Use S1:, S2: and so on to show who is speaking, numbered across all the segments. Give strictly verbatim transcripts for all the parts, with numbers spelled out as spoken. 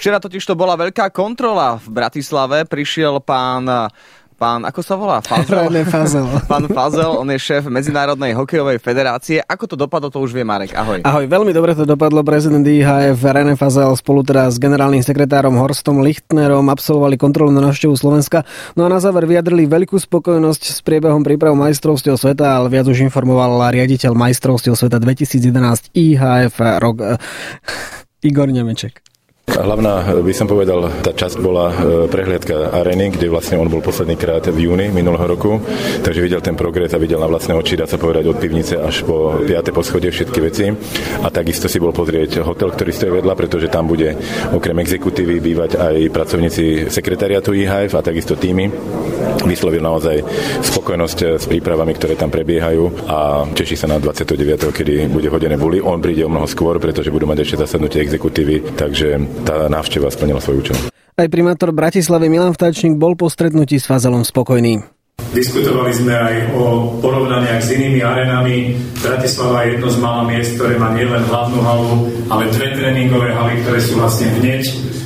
S1: Včera totiž to bola veľká kontrola v Bratislave. Prišiel pán... Pán, ako sa volá? Fazel?
S2: René Fazel.
S1: Pán Fazel, on je šéf Medzinárodnej hokejovej federácie. Ako to dopadlo, to už vie Marek. Ahoj.
S2: Ahoj, veľmi dobre to dopadlo. Prezident í há ef René Fazel spolu teda s generálnym sekretárom Horstom Lichtnerom absolvovali kontrolu na návštevu Slovenska. No a na záver vyjadrili veľkú spokojnosť s priebehom príprav majstrovstiev sveta, ale viac už informoval riaditeľ majstrovstiev sveta dvetisícjedenásť í há ef rok Igor Nemeček.
S3: Hlavná, by som povedal, tá časť bola prehliadka arény, kde vlastne on bol posledný krát v júni minulého roku, takže videl ten progres a videl na vlastné oči, dá sa povedať, od pivnice až po piate poschodie všetky veci. A takisto si bol pozrieť hotel, ktorý stojí vedľa, pretože tam bude okrem exekutívy bývať aj pracovníci sekretariátu í há ef a takisto týmy. Vyslovil naozaj spokojnosť s prípravami, ktoré tam prebiehajú a teší sa na dvadsiateho deviateho kedy bude hodené buly. On príde o mnoho skôr, pretože budú mať ešte zasadnutie exekutívy, takže tá návšteva splnila svoj účel.
S2: Aj primátor Bratislavy Milan Vtáčnik bol po stretnutí s Fazelom spokojný.
S4: Diskutovali sme aj o porovnaniach s inými arenami. Bratislava je jedno z mála miest, ktoré má nielen hlavnú halu, ale dve tréningové haly, ktoré sú vlastne hneď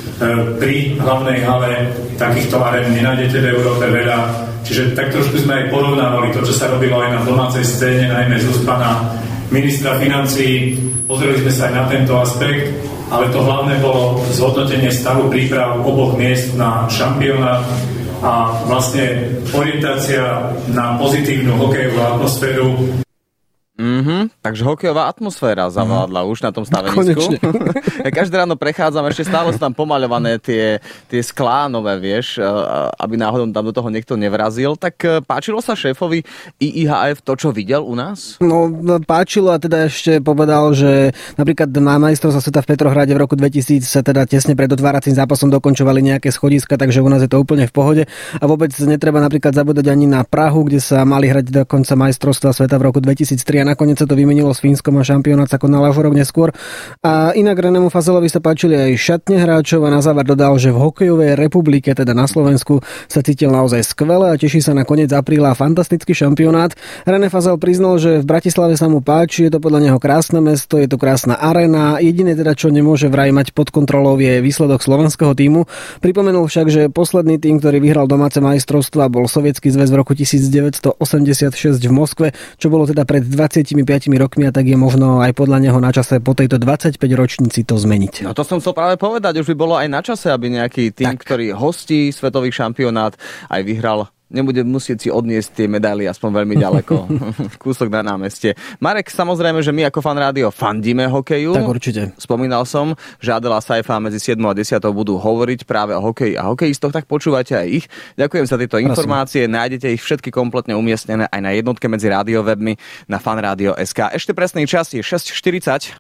S4: pri hlavnej hale. Takýchto aren nenájdete v Európe veľa. Čiže tak trošku sme aj porovnávali to, čo sa robilo aj na domácej scéne, najmä z úst pána ministra financií. Pozreli sme sa aj na tento aspekt, ale to hlavné bolo zhodnotenie stavu príprav oboch miest na šampionát a vlastne orientácia na pozitívnu hokejovú atmosféru.
S1: Mm-hmm, takže hokejová atmosféra zavládla mm. už na tom stavenisku. Ja každé ráno prechádzam, ešte stále sú tam pomaľované tie, tie sklá nové, vieš, aby náhodou tam do toho niekto nevrazil. Tak páčilo sa šéfovi í há ef to, čo videl u nás?
S2: No, páčilo a teda ešte povedal, že napríklad na majstrovstvá sveta v Petrohrade v roku dvetisíc sa teda tesne pred otváracím zápasom dokončovali nejaké schodiska, takže u nás je to úplne v pohode. A vôbec netreba napríklad zabúdať ani na Prahu, kde sa mali hrať dokonca majstrovstvá sveta v roku dvetisíctri. Nakoniec sa to vymenilo s Fínskom a šampionát sa konal až rok neskôr. A inak Renému Fazelovi sa páčili aj šatne hráčov a na záver dodal, že v hokejovej republike, teda na Slovensku, sa cítil naozaj skvele a teší sa na koniec apríla fantastický šampionát. René Fazel priznal, že v Bratislave sa mu páči, je to podľa neho krásne mesto, je to krásna arena. Jediné teda, čo nemôže vraj mať pod kontrolou, je výsledok slovenského tímu. Pripomenul však, že posledný tím, ktorý vyhral domáce majstrovstvá, bol Sovietsky zväz v roku devätnásťstoosemdesiatšesť v Moskve, čo bolo teda pred dvadsiatimi piatimi rokmi a tak je možno aj podľa neho na čase po tejto dvadsaťpäť ročníci to zmeniť.
S1: No to som chcel práve povedať, už by bolo aj na čase, aby nejaký tým, tak. ktorý hostí svetový šampionát, aj vyhral. Nebude musieť si odniesť tie medaily aspoň veľmi ďaleko. Kúsok na námestie. Marek, samozrejme, že my ako Fan Rádio fandíme hokeju.
S2: Tak určite.
S1: Spomínal som, že Adela Saifa medzi siedmou a desiatou budú hovoriť práve o hokeji a hokejistoch, tak počúvajte aj ich. Ďakujem za tieto informácie. Prosím. Nájdete ich všetky kompletne umiestnené aj na jednotke medzi rádiowebmi na fanradio bodka es ká. Ešte presný čas je šesť štyridsať.